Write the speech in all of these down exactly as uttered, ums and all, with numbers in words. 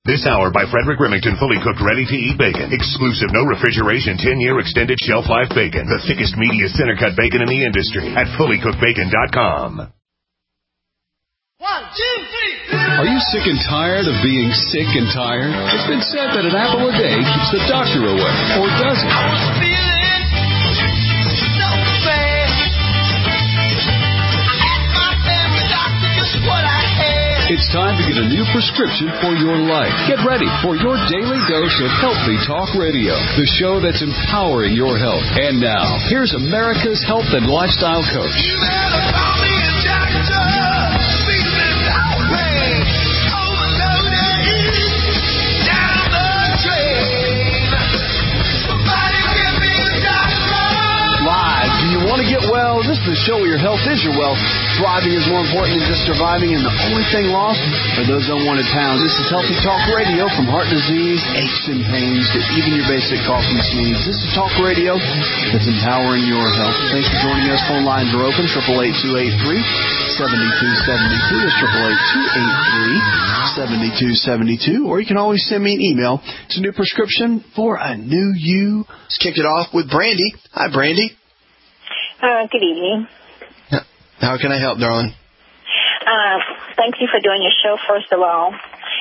This hour by Frederick Remington, fully cooked, ready-to-eat bacon. Exclusive, no refrigeration, ten-year extended shelf life bacon. The thickest, meatiest center-cut bacon in the industry at fully cooked bacon dot com. One, two, three. Are you sick and tired of being sick and tired? It's been said that an apple a day keeps the doctor away. Or does it? I was feeling so bad. I asked my family doctor just what I had. It's time to get a new prescription for your life. Get ready for your daily dose of Healthy Talk Radio, the show that's empowering your health. And now, here's America's health and lifestyle coach. You better call me a doctor. Feeling outraged, overloaded, down the drain. Somebody give me a doctor. Live. Do you want to get well? This is the show where your health is your wealth. Thriving is more important than just surviving, and the only thing lost are those unwanted pounds. This is Healthy Talk Radio, from heart disease, aches and pains, to even your basic coughing sneeze. This is Talk Radio that's empowering your health. Thanks for joining us. Phone lines are open, eight eight eight, two eight three, seven two seven two. That's eight eight eight, two eight three, seven two seven two. Or you can always send me an email. It's a new prescription for a new you. Let's kick it off with Brandy. Hi, Brandy. Uh, good evening. How can I help, darling? Uh, thank you for doing your show, first of all.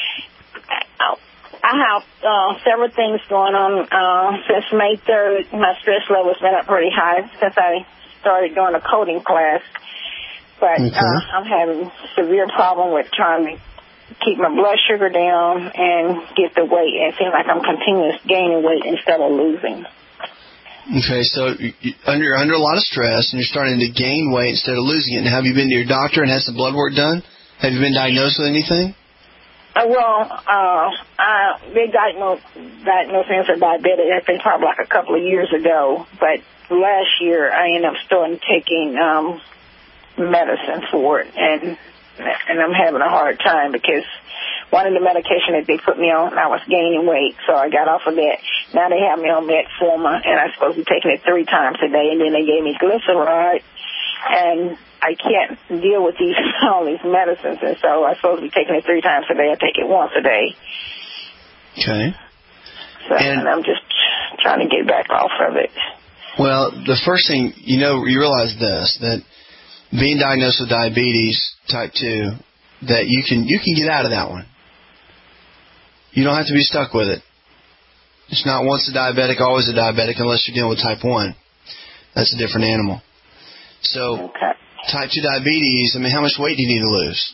I have uh, several things going on. Uh, since May third, my stress level has been up pretty high since I started doing a coding class. But okay. uh, I'm having severe problem with trying to keep my blood sugar down and get the weight. It seems like I'm continuously gaining weight instead of losing. Okay, so you're under, under a lot of stress, and you're starting to gain weight instead of losing it. And have you been to your doctor and had some blood work done? Have you been diagnosed with anything? Uh, well, uh, I, they diagnosed, diagnosed me as a diabetic, I think, probably like a couple of years ago. But last year, I ended up starting taking um, medicine for it, and and I'm having a hard time because one of the medication that they put me on, I was gaining weight, so I got off of that. Now they have me on metformin, and I'm supposed to be taking it three times a day, and then they gave me glyceride, and I can't deal with these all these medicines, and so I'm supposed to be taking it three times a day. I take it once a day. Okay. So, and, and I'm just trying to get back off of it. Well, the first thing, you know, you realize this, that being diagnosed with diabetes type two, that you can you can get out of that one. You don't have to be stuck with it. It's not once a diabetic, always a diabetic, unless you're dealing with type one. That's a different animal. So, okay. Type two diabetes, I mean, how much weight do you need to lose?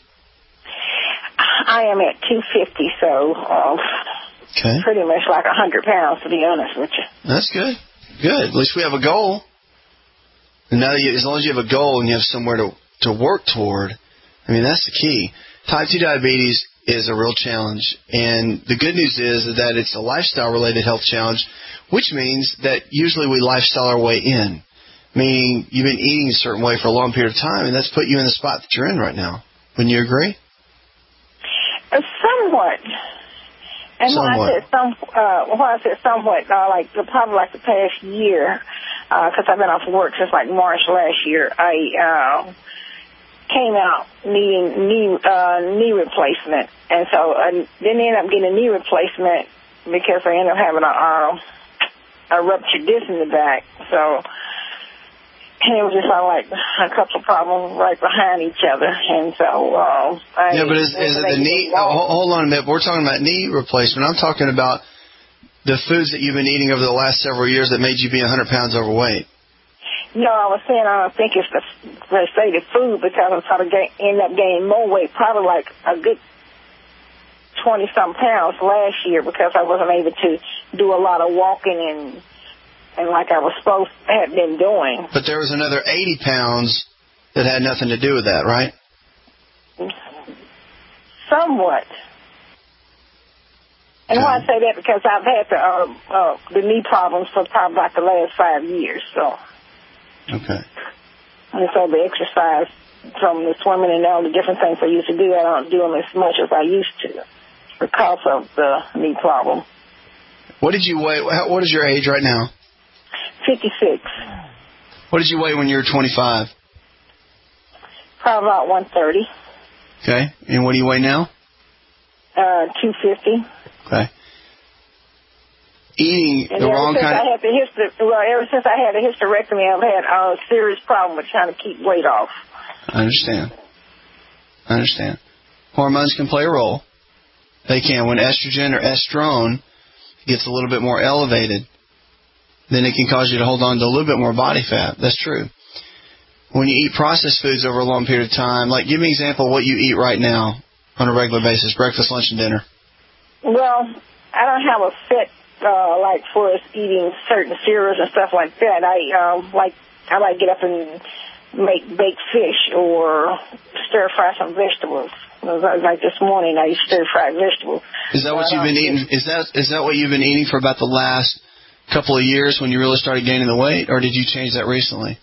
I am at two fifty, so uh, okay. pretty much like one hundred pounds, to be honest with you. That's good. Good. At least we have a goal. And now, you, as long as you have a goal and you have somewhere to, to work toward, I mean, that's the key. Type two diabetes is a real challenge. And the good news is that it's a lifestyle-related health challenge, which means that usually we lifestyle our way in, meaning you've been eating a certain way for a long period of time, and that's put you in the spot that you're in right now. Wouldn't you agree? Uh, somewhat. And somewhat. when I said some, uh, when I said somewhat, uh, like probably like the past year, because uh, I've been off work since like March last year, I uh, came out needing knee uh, knee replacement, and so I didn't end up getting a knee replacement because I ended up having a, uh, a ruptured disc in the back. So. And it was just like a couple of problems right behind each other, and so uh, I... Yeah, but is, is it the knee... Oh, hold on a minute. We're talking about knee replacement. I'm talking about the foods that you've been eating over the last several years that made you be one hundred pounds overweight. No, I was saying I don't think it's the, per se the food, because I'm sort of gain, end up gaining more weight, probably like a good twenty-some pounds last year, because I wasn't able to do a lot of walking and... and like I was supposed to have been doing. But there was another eighty pounds that had nothing to do with that, right? Somewhat. And why I say that, because I've had the, uh, uh, the knee problems for probably about the last five years, so. Okay. And so the exercise from the swimming and all the different things I used to do, I don't do them as much as I used to because of the knee problem. What did you weigh? What is your age right now? fifty-six. What did you weigh when you were twenty-five? Probably about one thirty. Okay. And what do you weigh now? Uh, two fifty. Okay. Eating And the ever wrong since kind I of... had the hyster- well, ever since I had a hysterectomy, I've had a serious problem with trying to keep weight off. I understand. I understand. Hormones can play a role. They can. When estrogen or estrone gets a little bit more elevated, then it can cause you to hold on to a little bit more body fat. That's true. When you eat processed foods over a long period of time, like give me an example of what you eat right now on a regular basis, breakfast, lunch, and dinner. Well, I don't have a set, uh, like for us eating certain cereals and stuff like that. I, um, like, I might get up and make baked fish or stir fry some vegetables. Like this morning, I eat stir fried vegetables. Is that what you've been eating? Is that is that what you've been eating for about the last couple of years when you really started gaining the weight, or did you change that recently?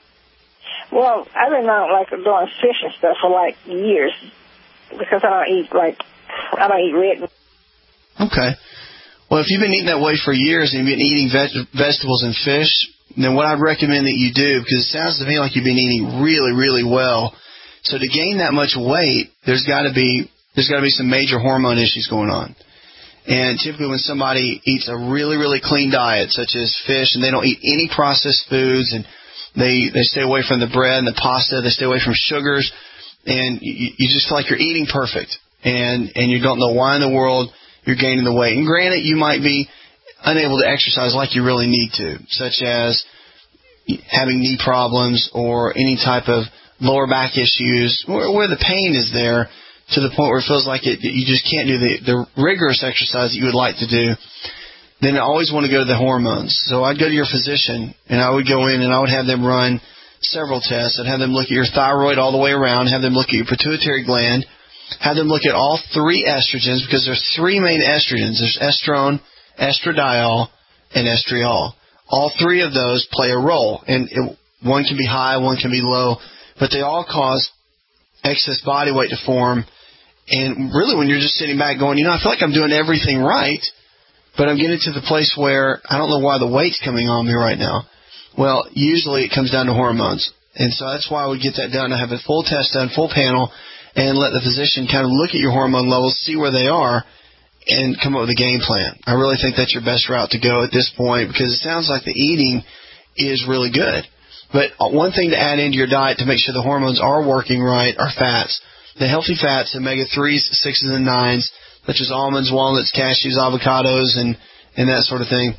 Well, I've been uh, like doing fish and stuff for like years because I don't eat like I don't eat red. Okay. Well, if you've been eating that way for years and you've been eating veg- vegetables and fish, then what I'd recommend that you do, because it sounds to me like you've been eating really, really well. So to gain that much weight, there's got to be there's got to be some major hormone issues going on. And typically when somebody eats a really, really clean diet, such as fish, and they don't eat any processed foods, and they, they stay away from the bread and the pasta, they stay away from sugars, and you, you just feel like you're eating perfect, and, and you don't know why in the world you're gaining the weight. And granted, you might be unable to exercise like you really need to, such as having knee problems or any type of lower back issues, where, where the pain is there to the point where it feels like it, you just can't do the, the rigorous exercise that you would like to do, then I always want to go to the hormones. So I'd go to your physician, and I would go in and I would have them run several tests. I'd have them look at your thyroid all the way around, have them look at your pituitary gland, have them look at all three estrogens, because there's three main estrogens. There's estrone, estradiol, and estriol. All three of those play a role, and it, one can be high, one can be low, but they all cause excess body weight to form. And really when you're just sitting back going, you know, I feel like I'm doing everything right, but I'm getting to the place where I don't know why the weight's coming on me right now. Well, usually it comes down to hormones. And so that's why we get that done, to have a full test done, full panel, and let the physician kind of look at your hormone levels, see where they are, and come up with a game plan. I really think that's your best route to go at this point, because it sounds like the eating is really good. But one thing to add into your diet to make sure the hormones are working right are fats. The healthy fats, omega threes, sixes, and nines, such as almonds, walnuts, cashews, avocados, and, and that sort of thing,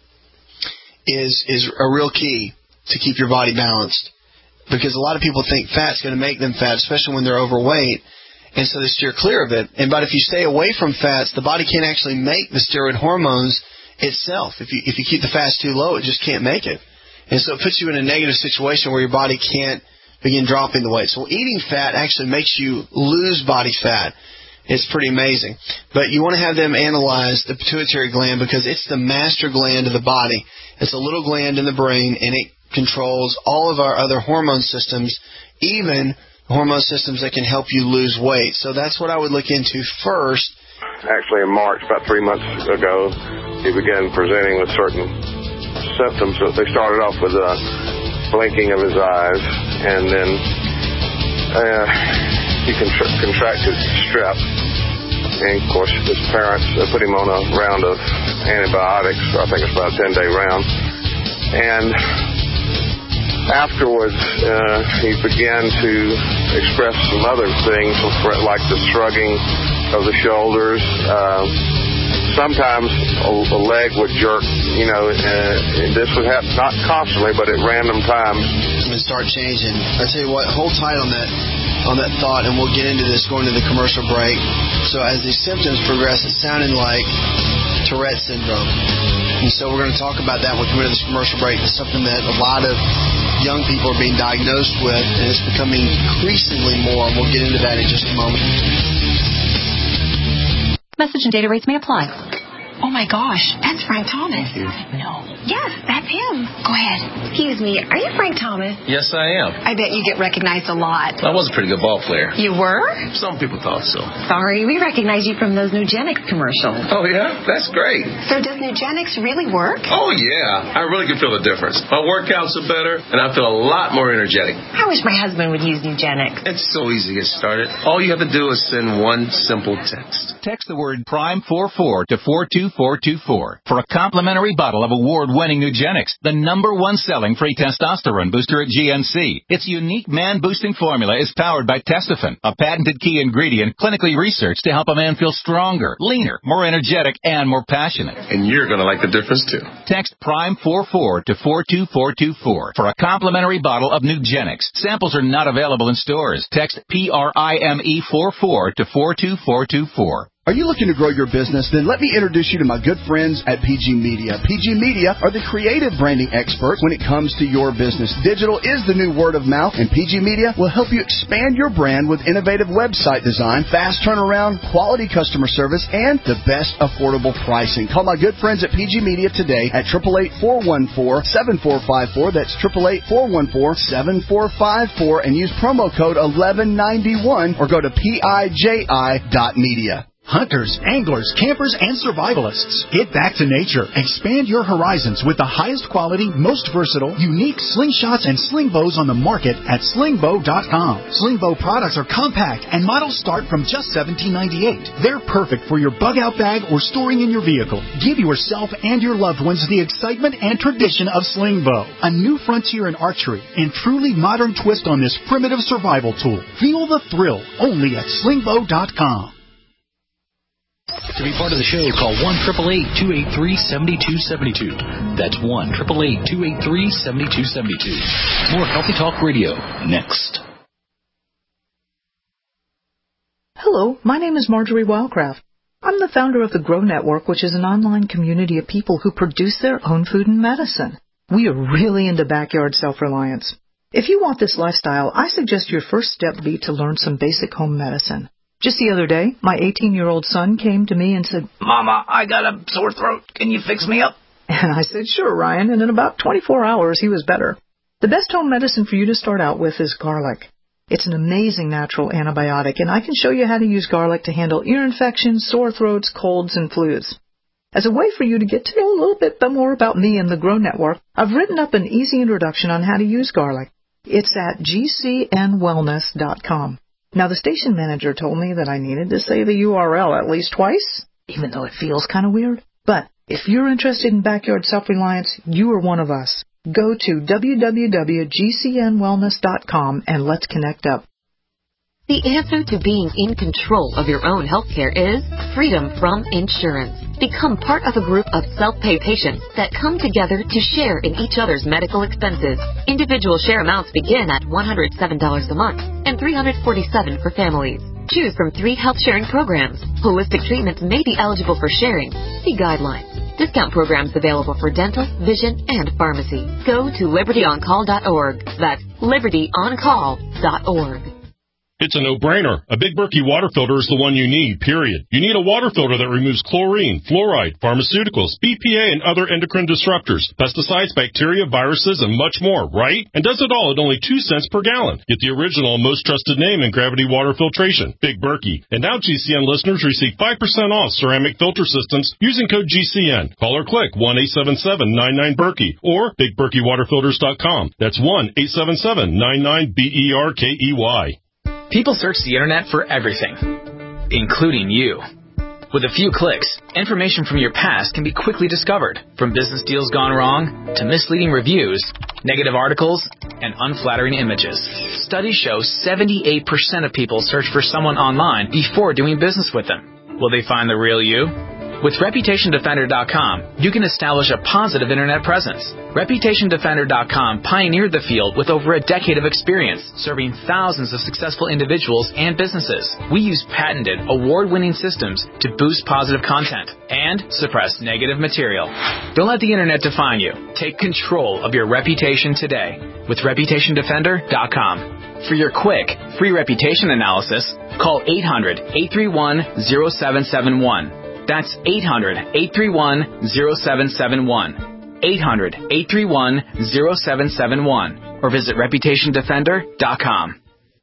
is is a real key to keep your body balanced. Because a lot of people think fat's going to make them fat, especially when they're overweight, and so they steer clear of it. And but if you stay away from fats, the body can't actually make the steroid hormones itself. If you if you keep the fats too low, it just can't make it. And so it puts you in a negative situation where your body can't begin dropping the weight. So eating fat actually makes you lose body fat. It's pretty amazing. But you want to have them analyze the pituitary gland, because it's the master gland of the body. It's a little gland in the brain, and it controls all of our other hormone systems, even hormone systems that can help you lose weight. So that's what I would look into first. Actually, in March, about three months ago, he began presenting with certain symptoms. That they started off with a blinking of his eyes, and then uh, he contra- contracted strep. And of course, his parents uh, put him on a round of antibiotics. I think it's about a ten-day round. And afterwards, uh, he began to express some other things, like the shrugging of the shoulders. Uh, Sometimes a, a leg would jerk, you know, uh, this would happen not constantly, but at random times. And start changing. I tell you what, hold tight on that on that thought, and we'll get into this going to the commercial break. So as these symptoms progress, it's sounding like Tourette syndrome. And so we're going to talk about that when we come into this commercial break. It's something that a lot of young people are being diagnosed with, and it's becoming increasingly more, and we'll get into that in just a moment. Message and data rates may apply. Oh, my gosh. That's Frank Thomas. No. Yes, that's him. Go ahead. Excuse me. Are you Frank Thomas? Yes, I am. I bet you get recognized a lot. I was a pretty good ball player. You were? Some people thought so. Sorry, we recognize you from those Nugenics commercials. Oh, yeah? That's great. So does Nugenics really work? Oh, yeah. I really can feel the difference. My workouts are better, and I feel a lot more energetic. I wish my husband would use Nugenics. It's so easy to get started. All you have to do is send one simple text. Text the word Prime forty-four to four two four two four for a complimentary bottle of award-winning Nugenics, the number one selling free testosterone booster at G N C. Its unique man-boosting formula is powered by Testofen, a patented key ingredient clinically researched to help a man feel stronger, leaner, more energetic, and more passionate. And you're going to like the difference, too. Text Prime forty-four to four two four two four for a complimentary bottle of Nugenics. Samples are not available in stores. Text P R I M E forty-four to four two four two four. Are you looking to grow your business? Then let me introduce you to my good friends at P G Media. P G Media are the creative branding experts when it comes to your business. Digital is the new word of mouth, and P G Media will help you expand your brand with innovative website design, fast turnaround, quality customer service, and the best affordable pricing. Call my good friends at P G Media today at eight eight eight, four one four, seven four five four. That's eight eight eight, four one four, seven four five four, and use promo code eleven ninety-one or go to P I J I dot media. Hunters, anglers, campers, and survivalists. Get back to nature. Expand your horizons with the highest quality, most versatile, unique slingshots and sling bows on the market at sling bow dot com. Sling bow products are compact and models start from just seventeen ninety-eight. They're perfect for your bug out bag or storing in your vehicle. Give yourself and your loved ones the excitement and tradition of sling bow, a new frontier in archery and truly modern twist on this primitive survival tool. Feel the thrill only at sling bow dot com. To be part of the show, call one eight eight eight, two eight three, seven two seven two. That's one eight eight eight, two eight three, seven two seven two. More Healthy Talk Radio next. Hello, my name is Marjorie Wildcraft. I'm the founder of the Grow Network, which is an online community of people who produce their own food and medicine. We are really into backyard self-reliance. If you want this lifestyle, I suggest your first step be to learn some basic home medicine. Just the other day, my eighteen-year-old son came to me and said, "Mama, I got a sore throat. Can you fix me up?" And I said, "Sure, Ryan," and in about twenty-four hours, he was better. The best home medicine for you to start out with is garlic. It's an amazing natural antibiotic, and I can show you how to use garlic to handle ear infections, sore throats, colds, and flus. As a way for you to get to know a little bit more about me and the Grow Network, I've written up an easy introduction on how to use garlic. It's at G C N wellness dot com. Now, the station manager told me that I needed to say the U R L at least twice, even though it feels kind of weird. But if you're interested in backyard self-reliance, you are one of us. Go to w w w dot G C N wellness dot com and let's connect up. The answer to being in control of your own health care is freedom from insurance. Become part of a group of self-pay patients that come together to share in each other's medical expenses. Individual share amounts begin at one hundred seven dollars a month and three hundred forty-seven dollars for families. Choose from three health sharing programs. Holistic treatments may be eligible for sharing. See guidelines. Discount programs available for dental, vision, and pharmacy. Go to liberty on call dot org. That's liberty on call dot org. It's a no-brainer. A Big Berkey water filter is the one you need, period. You need a water filter that removes chlorine, fluoride, pharmaceuticals, B P A, and other endocrine disruptors, pesticides, bacteria, viruses, and much more, right? And does it all at only two cents per gallon. Get the original and most trusted name in gravity water filtration, Big Berkey. And now G C N listeners receive five percent off ceramic filter systems using code G C N. Call or click one eight seven seven, nine nine, Berkey or big berkey water filters dot com. That's one eight seven seven, nine nine, B E R K E Y. People search the internet for everything, including you. With a few clicks, information from your past can be quickly discovered, from business deals gone wrong to misleading reviews, negative articles, and unflattering images. Studies show seventy-eight percent of people search for someone online before doing business with them. Will they find the real you? With reputation defender dot com, you can establish a positive internet presence. reputation defender dot com pioneered the field with over a decade of experience, serving thousands of successful individuals and businesses. We use patented, award-winning systems to boost positive content and suppress negative material. Don't let the internet define you. Take control of your reputation today with reputation defender dot com. For your quick, free reputation analysis, call eight hundred, eight three one, zero seven seven one. That's eight hundred, eight three one, zero seven seven one. eight hundred, eight three one, zero seven seven one. Or visit reputation defender dot com.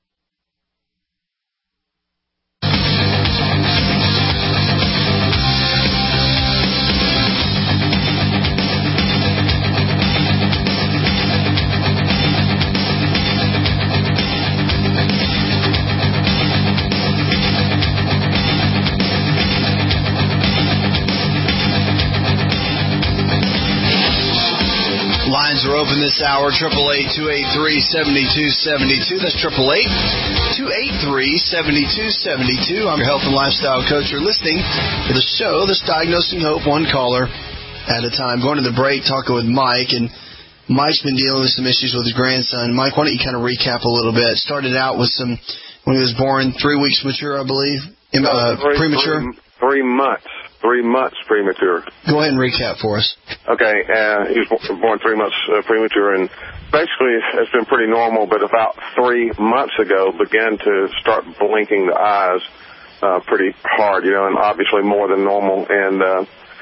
Lines are open this hour, eight eight eight, two eight three, seven two seven two. That's eight eight eight, two eight three, seven two seven two. I'm your health and lifestyle coach. You're listening to the show that's diagnosing hope one caller at a time. Going to the break, talking with Mike, and Mike's been dealing with some issues with his grandson. Mike, why don't you kind of recap a little bit? Started out with some, when he was born, three weeks mature, I believe, uh, three, premature? Three, three months. Three months premature. Go ahead and recap for us. Okay, uh, he was born three months uh, premature, and basically it's been pretty normal, but about three months ago began to start blinking the eyes uh, pretty hard, you know, and obviously more than normal. And uh,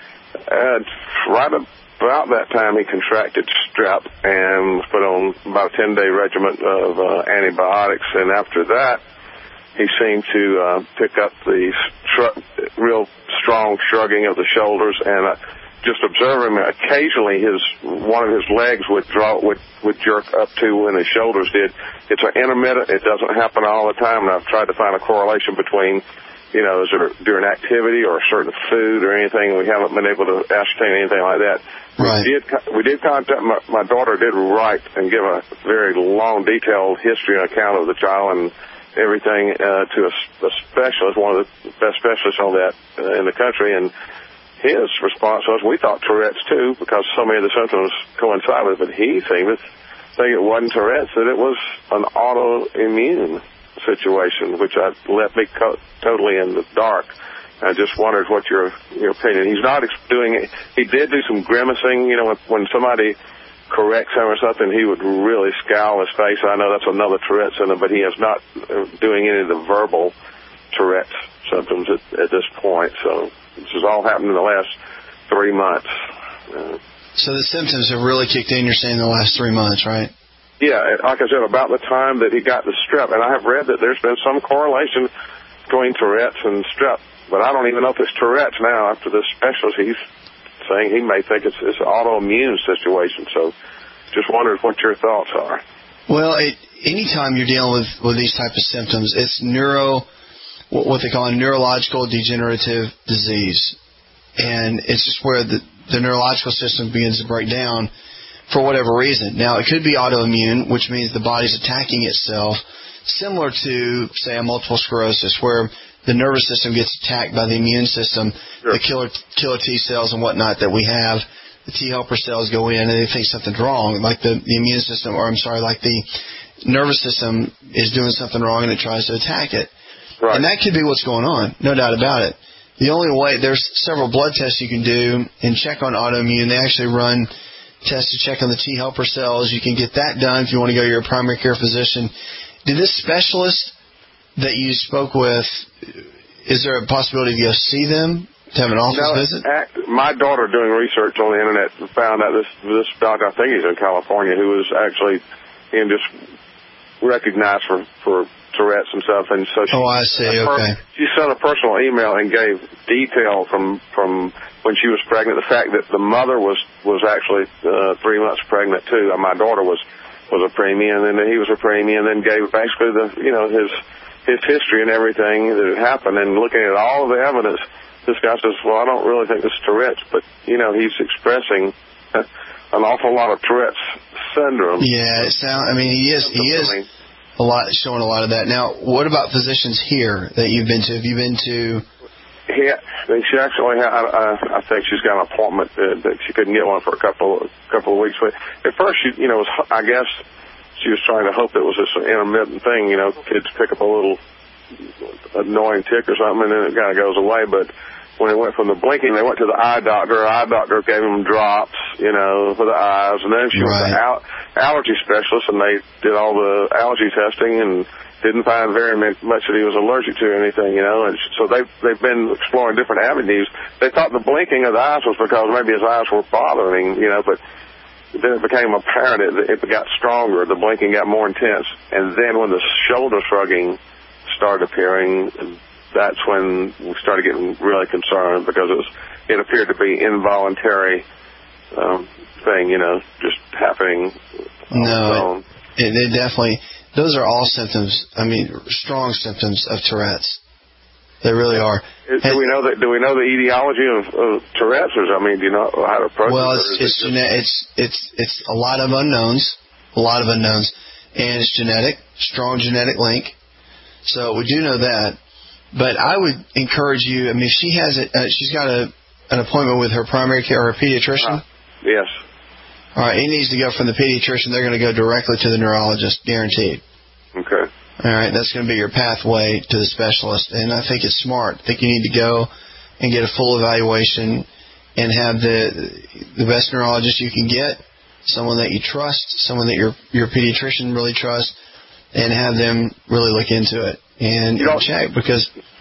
uh, right about that time he contracted strep and was put on about a ten-day regimen of uh, antibiotics, and after that he seemed to uh, pick up the shrug, real strong shrugging of the shoulders, and uh, just observing him, occasionally his one of his legs would draw would would jerk up to when his shoulders did. It's an intermittent. It doesn't happen all the time, and I've tried to find a correlation between, you know, is it during activity or a certain food or anything, and we haven't been able to ascertain anything like that. Right. We did we did contact my, my daughter did write and give a very long, detailed history and account of the child and everything uh, to a, a specialist, one of the best specialists on that uh, in the country, and his response was, we thought Tourette's too, because so many of the symptoms coincide with it, but he seemed to think it wasn't Tourette's, that it was an autoimmune situation, which I left me co- totally in the dark. I just wondered what your your opinion. He's not doing it. He did do some grimacing, you know, when, when somebody corrects him or something, he would really scowl his face. I know that's another Tourette symptom, but he is not doing any of the verbal Tourette symptoms at, at this point. So this has all happened in the last three months. Uh, so the symptoms have really kicked in, you're saying, in the last three months, right? Yeah, like I said, about the time that he got the strep, and I have read that there's been some correlation between Tourette's and strep, but I don't even know if it's Tourette's now. After this specialist, he's saying he may think it's, it's an autoimmune situation. So just wondered what your thoughts are. Well, it, anytime you're dealing with, with these type of symptoms, it's neuro, what they call a neurological degenerative disease. And it's just where the, the neurological system begins to break down for whatever reason. Now, it could be autoimmune, which means the body's attacking itself, similar to, say, a multiple sclerosis, where the nervous system gets attacked by the immune system, sure. the killer killer T cells and whatnot that we have, the T helper cells go in and they think something's wrong, like the, the immune system, or I'm sorry, like the nervous system is doing something wrong and it tries to attack it. Right. And that could be what's going on, no doubt about it. The only way, there's several blood tests you can do and check on autoimmune. They actually run tests to check on the T helper cells. You can get that done if you want to go to your primary care physician. Did this specialist that you spoke with, is there a possibility to go see them, to have an office no, visit? Act, my daughter doing research on the internet found out this this doctor, I think he's in California, who was actually, you know, just recognized for, for Tourette's and stuff. And so she, oh, I see, okay. Her, she sent a personal email and gave detail from, from when she was pregnant, the fact that the mother was, was actually uh, three months pregnant too. And my daughter was, was a preemie, and then he was a preemie, and then gave basically the, you know, his his history and everything that had happened, and looking at all of the evidence, this guy says, well, I don't really think this is Tourette's, but, you know, he's expressing an awful lot of Tourette's syndrome. Yeah, it sound, I mean, he is, he is a lot, showing a lot of that. Now, what about physicians here that you've been to? Have you been to? Yeah, she actually had, I, I think she's got an appointment uh, that she couldn't get one for a couple, couple of weeks. But at first, she, you know, was, I guess, she was trying to hope it was just an intermittent thing, you know, kids pick up a little annoying tick or something, and then it kind of goes away. But when they went from the blinking, they went to the eye doctor. The eye doctor gave them drops, you know, for the eyes. And then she right. went to al- allergy specialist, and they did all the allergy testing and didn't find very much that he was allergic to anything, you know. And so they've, they've been exploring different avenues. They thought the blinking of the eyes was because maybe his eyes were bothering, you know, but then it became apparent it, it got stronger. The blinking got more intense. And then when the shoulder shrugging started appearing, that's when we started getting really concerned because it was it appeared to be involuntary um, thing, you know, just happening on no, its own. It, it definitely... Those are all symptoms, I mean, strong symptoms of Tourette's. They really are. Do we know that? Do we know the etiology of, of Tourette's? Or, I mean, do you know how to approach well, it? Well, it's it's, it gene- it's it's it's a lot of unknowns, a lot of unknowns, and it's genetic, strong genetic link. So we do know that. But I would encourage you. I mean, if she has it, uh, she's got a an appointment with her primary care or her pediatrician. Uh, yes. All right, he needs to go from the pediatrician. They're going to go directly to the neurologist, guaranteed. Okay. All right, that's going to be your pathway to the specialist, and I think it's smart. I think you need to go and get a full evaluation and have the the best neurologist you can get, someone that you trust, someone that your your pediatrician really trusts, and have them really look into it and check because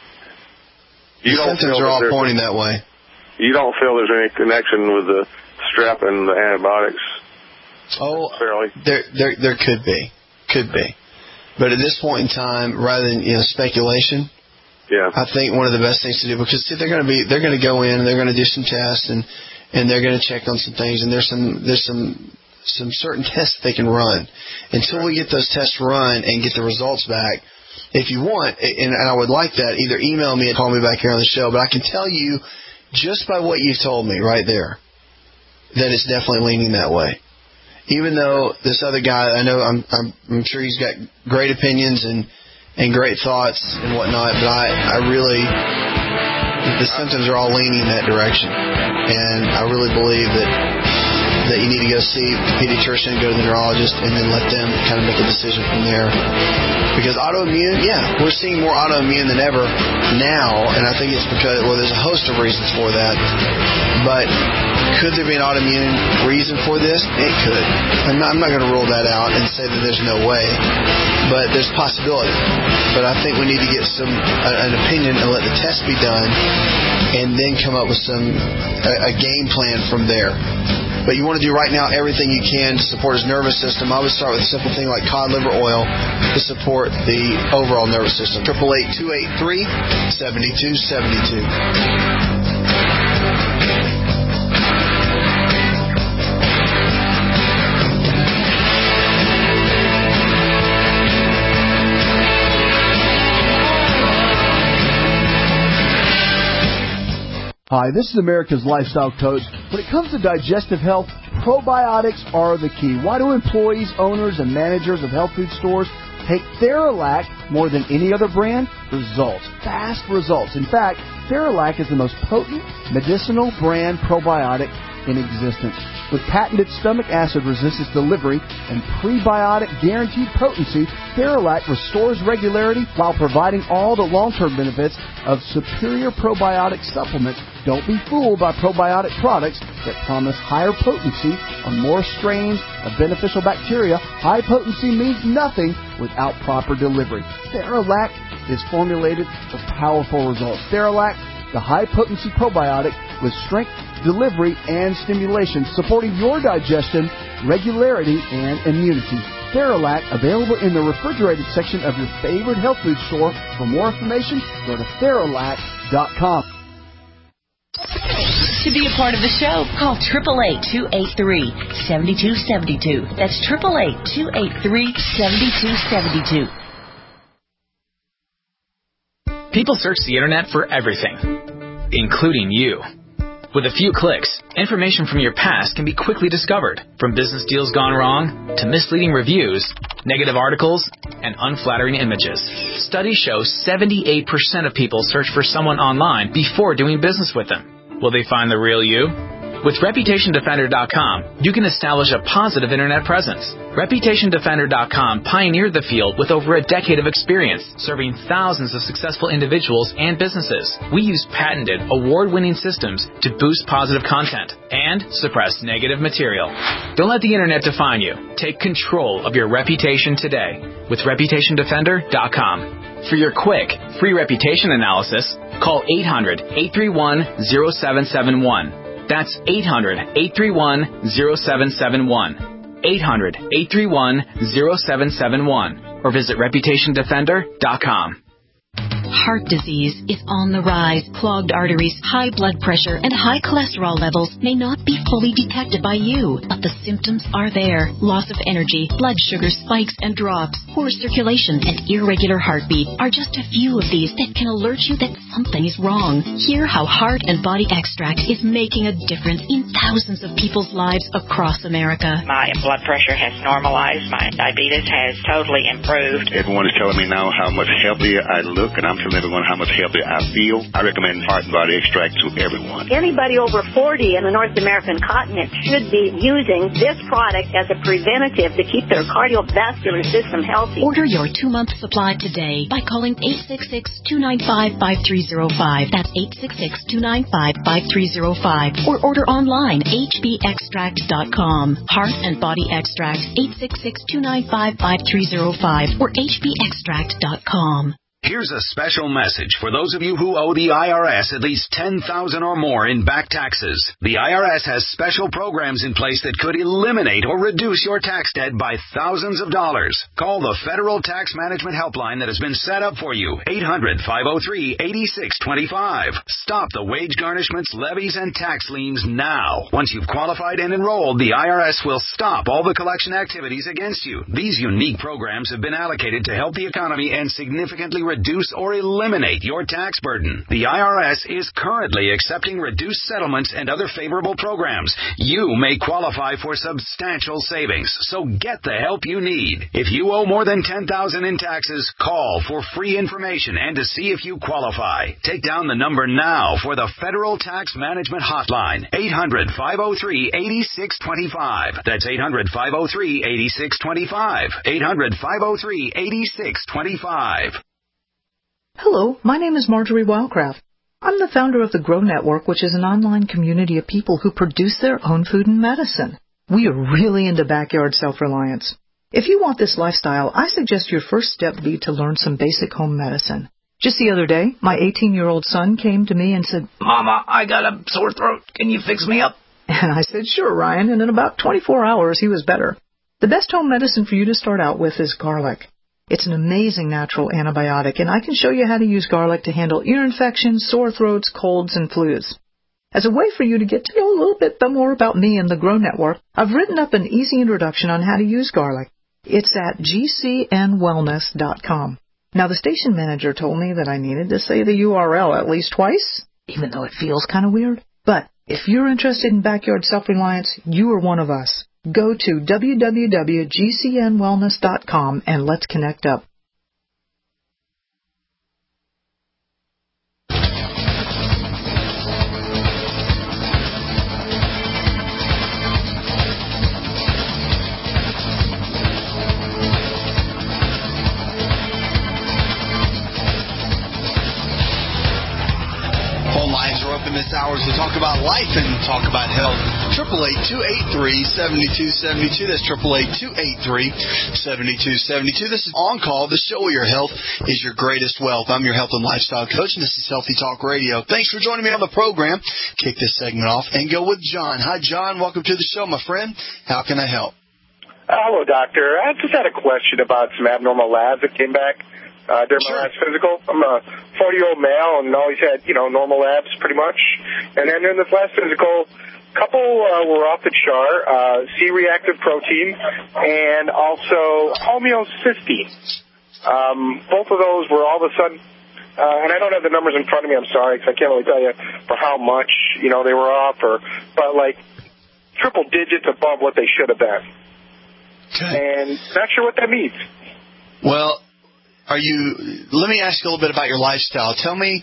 the symptoms are all pointing that way. You don't feel there's any connection with the strep and the antibiotics? Oh, there, there, there could be, could be, but at this point in time, rather than you know speculation, yeah, I think one of the best things to do because see, they're going to be, they're going to go in and they're going to do some tests and and they're going to check on some things and there's some there's some some certain tests they can run. Until we get those tests run and get the results back, if you want, and, and I would like that, either email me and call me back here on the show. But I can tell you just by what you've told me right there, that it's definitely leaning that way. Even though this other guy, I know I'm I'm, I'm sure he's got great opinions and, and great thoughts and whatnot, but I, I really, the symptoms are all leaning in that direction. And I really believe that that you need to go see the pediatrician, go to the neurologist, and then let them kind of make a decision from there. Because autoimmune, yeah, we're seeing more autoimmune than ever now, and I think it's because, well, there's a host of reasons for that. But could there be an autoimmune reason for this? It could. I'm not, I'm not going to rule that out and say that there's no way, but there's possibility. But I think we need to get some a, an opinion and let the test be done, and then come up with some a, a game plan from there. But you want to do right now everything you can to support his nervous system. I would start with a simple thing like cod liver oil to support the overall nervous system. eight eight eight, two eight three, seven two seven two. Hi, this is America's Lifestyle Coach. When it comes to digestive health, probiotics are the key. Why do employees, owners, and managers of health food stores take Theralac more than any other brand? Results. Fast results. In fact, Theralac is the most potent medicinal brand probiotic in existence. With patented stomach acid resistance delivery and prebiotic guaranteed potency, Theralac restores regularity while providing all the long-term benefits of superior probiotic supplements. Don't be fooled by probiotic products that promise higher potency on more strains of beneficial bacteria. High potency means nothing without proper delivery. Theralac is formulated for powerful results. Theralac, the high-potency probiotic with strength, delivery, and stimulation, supporting your digestion, regularity, and immunity. Theralac, available in the refrigerated section of your favorite health food store. For more information, go to Theralac dot com. To be a part of the show, call eight eight eight, two eight three, seven two seven two. That's eight eight eight, two eight three, seven two seven two. People search the internet for everything, including you. With a few clicks, information from your past can be quickly discovered, from business deals gone wrong to misleading reviews, negative articles, and unflattering images. Studies show seventy-eight percent of people search for someone online before doing business with them. Will they find the real you? With Reputation Defender dot com, you can establish a positive internet presence. Reputation Defender dot com pioneered the field with over a decade of experience, serving thousands of successful individuals and businesses. We use patented, award-winning systems to boost positive content and suppress negative material. Don't let the internet define you. Take control of your reputation today with Reputation Defender dot com. For your quick, free reputation analysis, call eight hundred, eight three one, zero seven seven one. That's eight hundred, eight three one, zero seven seven one. eight hundred, eight three one, zero seven seven one. Or visit Reputation Defender dot com. Heart disease is on the rise. Clogged arteries, high blood pressure, and high cholesterol levels may not be fully detected by you, but the symptoms are there. Loss of energy, blood sugar spikes and drops, poor circulation, and irregular heartbeat are just a few of these that can alert you that something is wrong. Hear how Heart and Body Extract is making a difference in thousands of people's lives across America. My blood pressure has normalized. My diabetes has totally improved. Everyone is telling me now how much healthier I look, and I'm telling everyone how much healthier I feel. I recommend Heart and Body Extract to everyone. Anybody over forty in the North American continent should be using this product as a preventative to keep their cardiovascular system healthy. Order your two-month supply today by calling eight six six, two nine five, five three zero five. That's eight six six, two nine five, five three zero five. Or order online, h b extract dot com. Heart and Body Extract, eight six six, two nine five, five three zero five or h b extract dot com. Here's a special message for those of you who owe the I R S at least ten thousand dollars or more in back taxes. The I R S has special programs in place that could eliminate or reduce your tax debt by thousands of dollars. Call the Federal Tax Management Helpline that has been set up for you, eight hundred, five oh three, eight six two five. Stop the wage garnishments, levies, and tax liens now. Once you've qualified and enrolled, the I R S will stop all the collection activities against you. These unique programs have been allocated to help the economy and significantly reduce reduce or eliminate your tax burden. The I R S is currently accepting reduced settlements and other favorable programs. You may qualify for substantial savings, so get the help you need. If you owe more than ten thousand dollars in taxes, call for free information and to see if you qualify. Take down the number now for the Federal Tax Management Hotline, eight hundred, five oh three, eight six two five. That's eight hundred, five oh three, eight six two five. eight hundred, five oh three, eight six two five. Hello, my name is Marjorie Wildcraft. I'm the founder of the Grow Network, which is an online community of people who produce their own food and medicine. We are really into backyard self-reliance. If you want this lifestyle, I suggest your first step be to learn some basic home medicine. Just the other day, my eighteen-year-old son came to me and said, "Mama, I got a sore throat. Can you fix me up?" And I said, "Sure, Ryan," and in about twenty-four hours, he was better. The best home medicine for you to start out with is garlic. It's an amazing natural antibiotic, and I can show you how to use garlic to handle ear infections, sore throats, colds, and flus. As a way for you to get to know a little bit more about me and the Grow Network, I've written up an easy introduction on how to use garlic. It's at g c n wellness dot com. Now, the station manager told me that I needed to say the U R L at least twice, even though it feels kind of weird. But if you're interested in backyard self-reliance, you are one of us. Go to w w w dot g c n wellness dot com and let's connect up. This hour to talk about life and talk about health. triple eight, two eight three, seven two seven two. That's triple eight, two eight three, seven two seven two. This is On Call, the show where your health is your greatest wealth. I'm your health and lifestyle coach, and this is Healthy Talk Radio. Thanks for joining me on the program. Kick this segment off and go with John. Hi, John. Welcome to the show, my friend. How can I help? Uh, hello, doctor. I just had a question about some abnormal labs that came back. Uh, during my last physical. I'm a forty-year-old male and always had, you know, normal labs pretty much. And then in this last physical, a couple uh, were off the chart, uh, C-reactive protein and also homeocysteine. Um, both of those were all of a sudden, uh, and I don't have the numbers in front of me, I'm sorry, because I can't really tell you for how much, you know, they were off, or, but like triple digits above what they should have been. Okay. And not sure what that means. Well, Are you? Let me ask you a little bit about your lifestyle. Tell me,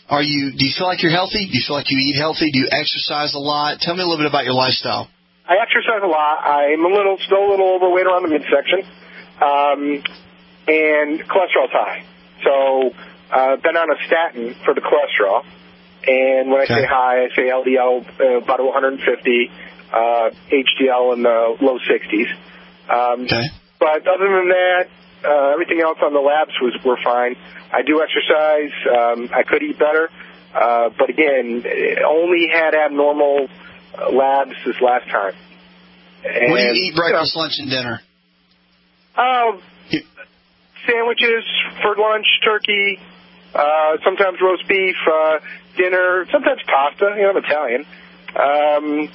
Are you? Do you feel like you're healthy? Do you feel like you eat healthy? Do you exercise a lot? Tell me a little bit about your lifestyle. I exercise a lot. I'm a little, still a little overweight around the midsection, um, and cholesterol's high. So I've uh, been on a statin for the cholesterol. And when okay. I say high, I say L D L uh, about one fifty, uh, H D L in the low sixties. Um, okay. But other than that, uh, everything else on the labs was were fine. I do exercise. Um, I could eat better. Uh, but again, only had abnormal labs this last time. And, what do you eat breakfast, you know, lunch, and dinner? Uh, sandwiches for lunch, turkey, uh, sometimes roast beef, uh, dinner, sometimes pasta. You know, I'm Italian. Um,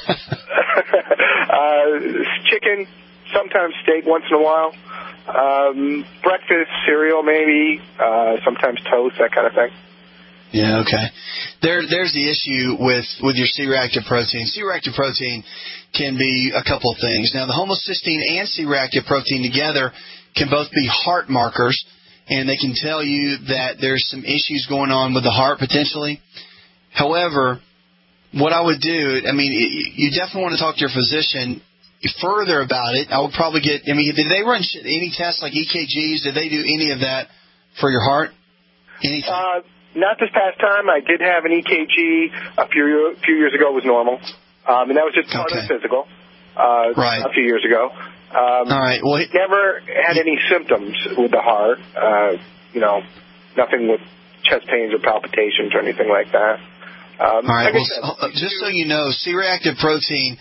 uh, chicken, sometimes steak once in a while. Um, breakfast, cereal maybe, uh, sometimes toast, that kind of thing. Yeah, okay. There, there's the issue with, with your C-reactive protein. C-reactive protein can be a couple of things. Now, the homocysteine and C-reactive protein together can both be heart markers, and they can tell you that there's some issues going on with the heart potentially. However, what I would do, I mean, you definitely want to talk to your physician further about it. I would probably get, I mean, did they run any tests like E K Gs? Did they do any of that for your heart? Anything? Uh, not this past time. I did have an E K G a few, few years ago. It was normal. Um, and that was just part okay. of the physical uh, right. a few years ago. Um, All right. Well, he, never had any symptoms with the heart. Uh, you know, nothing with chest pains or palpitations or anything like that. Um, All right. like Well, said, just so you know, C-reactive protein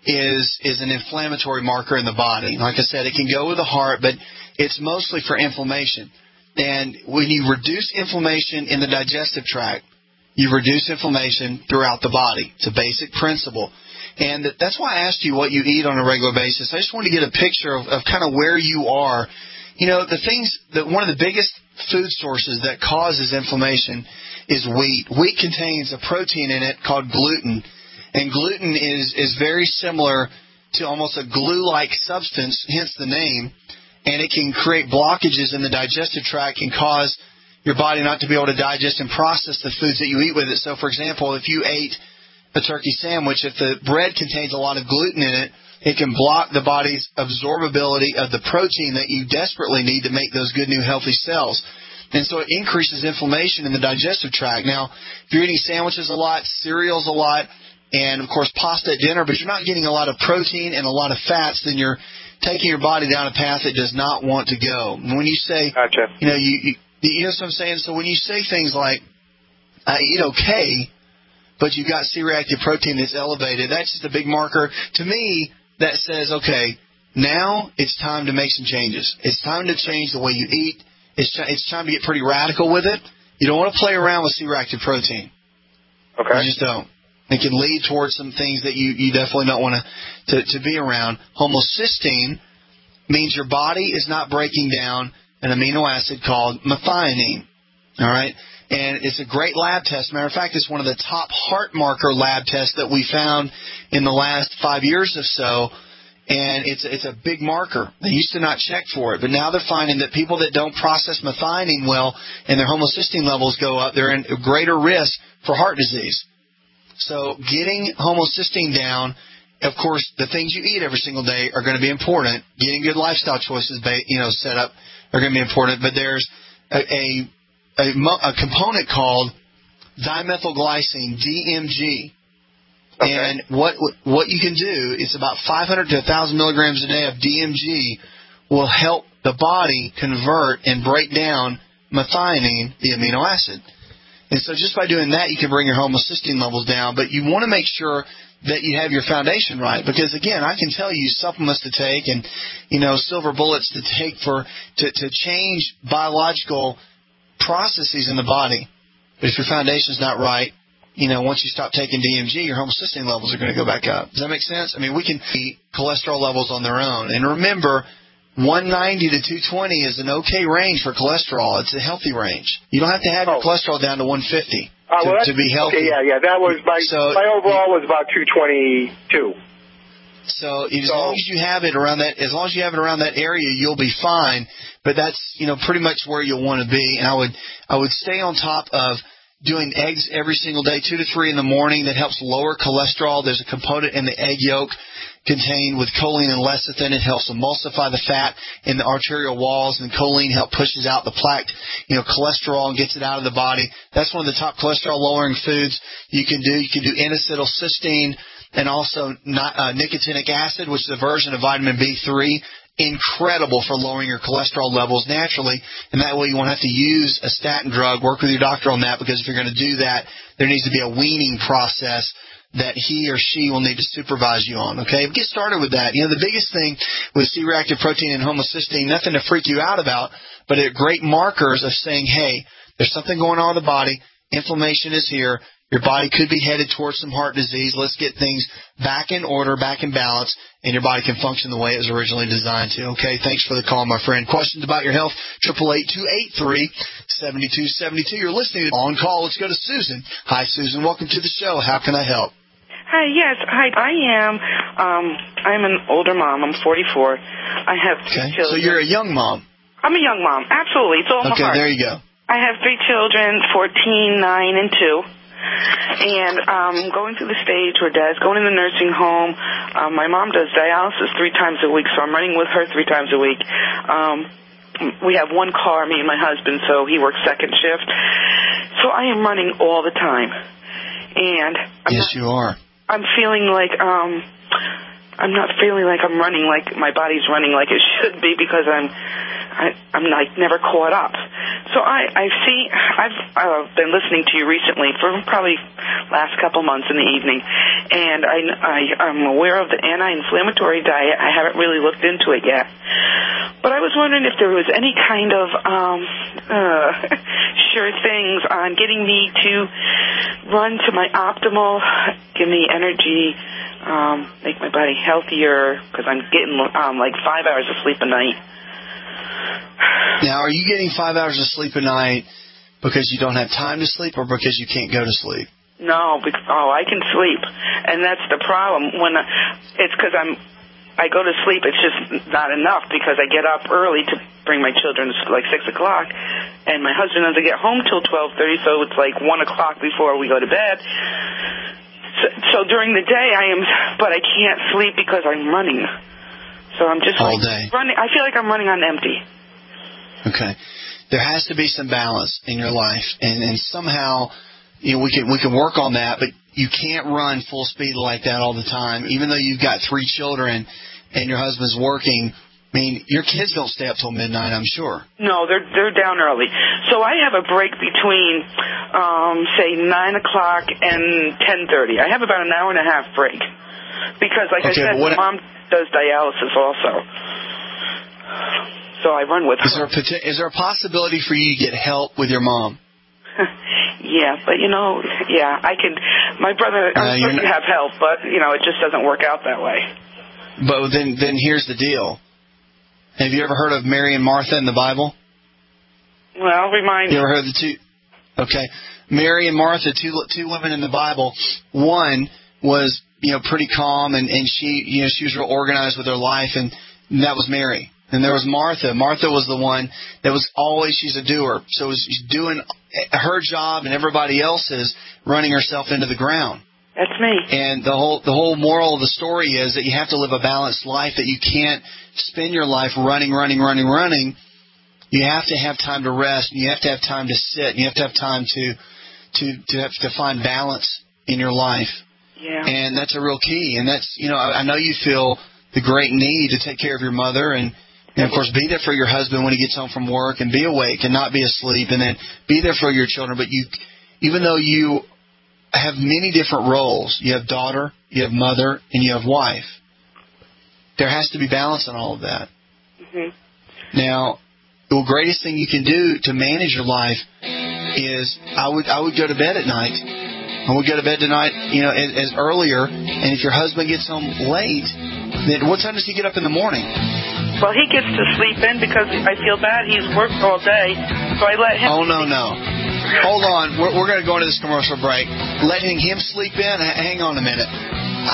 is is an inflammatory marker in the body. Like I said, it can go with the heart, but it's mostly for inflammation. And when you reduce inflammation in the digestive tract, you reduce inflammation throughout the body. It's a basic principle. And that's why I asked you what you eat on a regular basis. I just wanted to get a picture of, of kind of where you are. You know, the things that one of the biggest food sources that causes inflammation is wheat. Wheat contains a protein in it called gluten, and gluten is, is very similar to almost a glue-like substance, hence the name, and it can create blockages in the digestive tract and cause your body not to be able to digest and process the foods that you eat with it. So, for example, if you ate a turkey sandwich, if the bread contains a lot of gluten in it, it can block the body's absorbability of the protein that you desperately need to make those good new healthy cells. And so it increases inflammation in the digestive tract. Now, if you're eating sandwiches a lot, cereals a lot, and, of course, pasta at dinner, but you're not getting a lot of protein and a lot of fats, then you're taking your body down a path it does not want to go. And when you say, gotcha. you know, you, you, you know what I'm saying? So when you say things like, I eat okay, but you've got C-reactive protein that's elevated, that's just a big marker. To me, that says, okay, now it's time to make some changes. It's time to change the way you eat. It's, it's time to get pretty radical with it. You don't want to play around with C-reactive protein. Okay. You just don't. It can lead towards some things that you, you definitely don't want to, to, to be around. Homocysteine means your body is not breaking down an amino acid called methionine. All right? And it's a great lab test. Matter of fact, it's one of the top heart marker lab tests that we found in the last five years or so. And it's it's a big marker. They used to not check for it, but now they're finding that people that don't process methionine well and their homocysteine levels go up, they're in greater risk for heart disease. So getting homocysteine down, of course, the things you eat every single day are going to be important. Getting good lifestyle choices, you know, set up are going to be important. But there's a, a, a, a component called dimethylglycine, D M G. Okay. And what what you can do is about five hundred to one thousand milligrams a day of D M G will help the body convert and break down methionine, the amino acid. And so just by doing that, you can bring your homocysteine levels down. But you want to make sure that you have your foundation right. Because, again, I can tell you supplements to take and, you know, silver bullets to take for to, to change biological processes in the body. But if your foundation's not right, you know, once you stop taking D M G, your homocysteine levels are going to go back up. Does that make sense? I mean, we can eat cholesterol levels on their own. And remember, one ninety to two twenty is an okay range for cholesterol. It's a healthy range. You don't have to have oh. your cholesterol down to one fifty uh, to, well, to be healthy. Okay, yeah, yeah. That was my, so, my overall was about two twenty-two. So as so, long as you have it around that, as long as you have it around that area, you'll be fine. But that's, you know, pretty much where you'll want to be. And I would, I would stay on top of doing eggs every single day, two to three in the morning, that helps lower cholesterol. There's a component in the egg yolk contained with choline and lecithin. It helps emulsify the fat in the arterial walls, and choline helps pushes out the plaque, you know, cholesterol and gets it out of the body. That's one of the top cholesterol-lowering foods you can do. You can do N-acetylcysteine and also not, uh, nicotinic acid, which is a version of vitamin B three. Incredible for lowering your cholesterol levels naturally, and that way you won't have to use a statin drug. Work with your doctor on that, because if you're going to do that, there needs to be a weaning process that he or she will need to supervise you on, okay? Get started with that. You know, the biggest thing with C-reactive protein and homocysteine, nothing to freak you out about, but they're great markers of saying, hey, there's something going on in the body, inflammation is here, your body could be headed towards some heart disease. Let's get things back in order, back in balance, and your body can function the way it was originally designed to. Okay, thanks for the call, my friend. Questions about your health, eight eight eight, two eight three, seven two seven two. You're listening to On Call. Let's go to Susan. Hi, Susan. Welcome to the show. How can I help? Hi, yes. Hi, I am. Um, I'm an older mom. I'm forty-four. I have three Okay, children. so you're a young mom. I'm a young mom. Absolutely. It's all in my Okay, heart. there you go. I have three children, fourteen, nine, and two. And um, going through the stage where Dad's going in the nursing home. Um, my mom does dialysis three times a week, so I'm running with her three times a week. Um, we have one car, me and my husband, so he works second shift. So I am running all the time. And I'm yes, not, you are. I'm feeling like um, I'm not feeling like I'm running like my body's running like it should be, because I'm I, I'm like never caught up. So I, I see, I've uh, been listening to you recently for probably last couple months in the evening, and I, I, I'm aware of the anti-inflammatory diet. I haven't really looked into it yet. But I was wondering if there was any kind of um, uh, sure things on getting me to run to my optimal, give me energy, um, make my body healthier, because I'm getting um, like five hours of sleep a night. Now, are you getting five hours of sleep a night because you don't have time to sleep, or because you can't go to sleep? No, because, oh, I can sleep, and that's the problem. When I, it's because I'm, I go to sleep. It's just not enough, because I get up early to bring my children to school, like six o'clock, and my husband doesn't get home till twelve thirty, so it's like one o'clock before we go to bed. So, so during the day, I am, but I can't sleep because I'm running. So I'm just all like day running. I feel like I'm running on empty. Okay. There has to be some balance in your life, and, and somehow, you know, we can we can work on that, but you can't run full speed like that all the time. Even though you've got three children and your husband's working, I mean, your kids don't stay up till midnight, I'm sure. No, they're they're down early. So I have a break between, um, say, nine o'clock and ten thirty. I have about an hour and a half break, because, like okay, I said, my mom does dialysis also. So I run with her. Is there, a, is there a possibility for you to get help with your mom? Yeah, but, you know, yeah, I could. My brother, I'm uh, supposed to have help, but, you know, it just doesn't work out that way. But then, then here's the deal. Have you ever heard of Mary and Martha in the Bible? Well, remind me. You ever heard of the two? Okay. Mary and Martha, two two women in the Bible. One was, you know, pretty calm, and, and she, you know, she was real organized with her life, and that was Mary. And there was Martha. Martha was the one that was always, she's a doer. So she's doing her job and everybody else's, running herself into the ground. That's me. And the whole the whole moral of the story is that you have to live a balanced life, that you can't spend your life running, running, running, running. You have to have time to rest, and you have to have time to sit, and you have to have time to to to have to find balance in your life. Yeah. And that's a real key. And that's, you know, I, I know you feel the great need to take care of your mother, and And, of course, be there for your husband when he gets home from work, and be awake and not be asleep, and then be there for your children. But you, even though you have many different roles, you have daughter, you have mother, and you have wife, there has to be balance in all of that. Mm-hmm. Now, the greatest thing you can do to manage your life is I would I would go to bed at night. I would go to bed tonight, you know, as, as earlier. And if your husband gets home late, then what time does he get up in the morning? Well, he gets to sleep in because I feel bad. He's worked all day, so I let him. Oh, no, no. Hold on. We're, we're going to go into this commercial break. Letting him sleep in? Hang on a minute.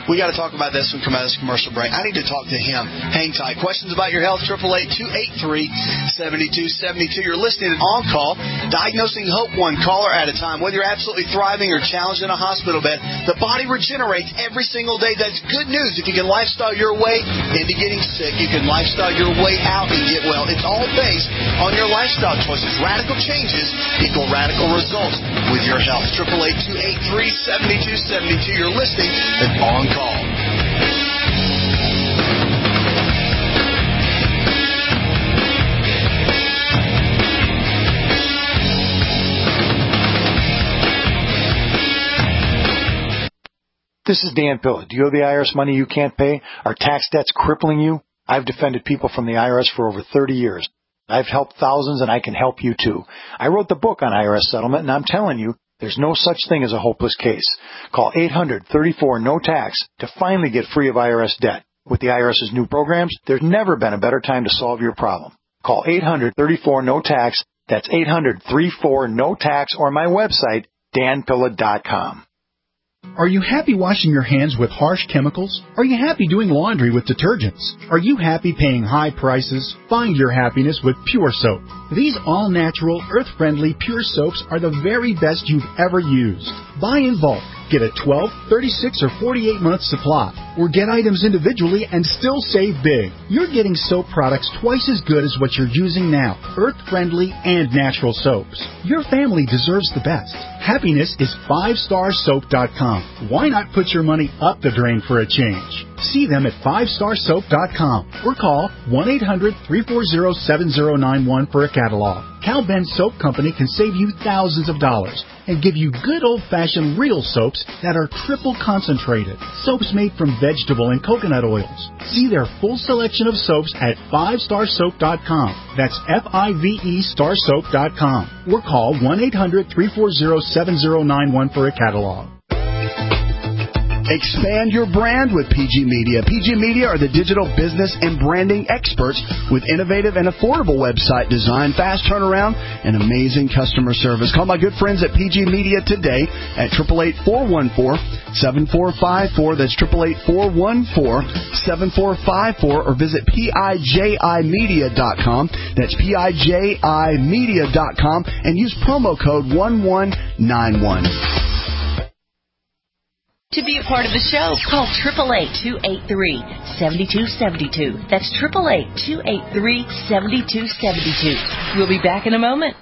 We got to talk about this when we come out of this commercial break. I need to talk to him. Hang tight. Questions about your health, eight eight eight, two eight three, seven two seven two. You're listening to On Call, diagnosing hope one caller at a time. Whether you're absolutely thriving or challenged in a hospital bed, the body regenerates every single day. That's good news. If you can lifestyle your way into getting sick, you can lifestyle your way out and get well. It's all based on your lifestyle choices. Radical changes equal radical results with your health. eight eight eight, two eight three, seven two seven two. You're listening to On Call. This is Dan Pilla. Do you owe the I R S money you can't pay? Are tax debts crippling you? I've defended people from the I R S for over thirty years. I've helped thousands, and I can help you too. I wrote the book on I R S settlement, and I'm telling you, there's no such thing as a hopeless case. Call eight hundred, thirty-four, no tax to finally get free of I R S debt. With the IRS's new programs, there's never been a better time to solve your problem. Call eight hundred, thirty-four, no tax. That's eight hundred, thirty-four, no tax, or my website, dan pilla dot com. Are you happy washing your hands with harsh chemicals? Are you happy doing laundry with detergents? Are you happy paying high prices? Find your happiness with Pure Soap. These all-natural, earth-friendly Pure Soaps are the very best you've ever used. Buy in bulk. Get a twelve, thirty-six, or forty-eight month supply. Or get items individually and still save big. You're getting soap products twice as good as what you're using now. Earth-friendly and natural soaps. Your family deserves the best. Happiness is five star soap dot com. Why not put your money up the drain for a change? See them at five star soap dot com or call one eight hundred, three four zero, seven zero nine one for a catalog. Cal Ben Soap Company can save you thousands of dollars and give you good old-fashioned real soaps that are triple concentrated. Soaps made from vegetable and coconut oils. See their full selection of soaps at five star soap dot com. That's F I V E star soap dot com. Or call one eight hundred, three four zero, seven zero nine one for a catalog. Expand your brand with P G Media. P G Media are the digital business and branding experts with innovative and affordable website design, fast turnaround, and amazing customer service. Call my good friends at P G Media today at eight eight eight, four one four, seven four five four. That's eight eight eight, four one four, seven four five four. Or visit P I J I media dot com. That's P I J I media dot com and use promo code one one nine one. To be a part of the show, call eight eight eight, two eight three, seven two seven two. That's eight eight eight, two eight three, seven two seven two. We'll be back in a moment.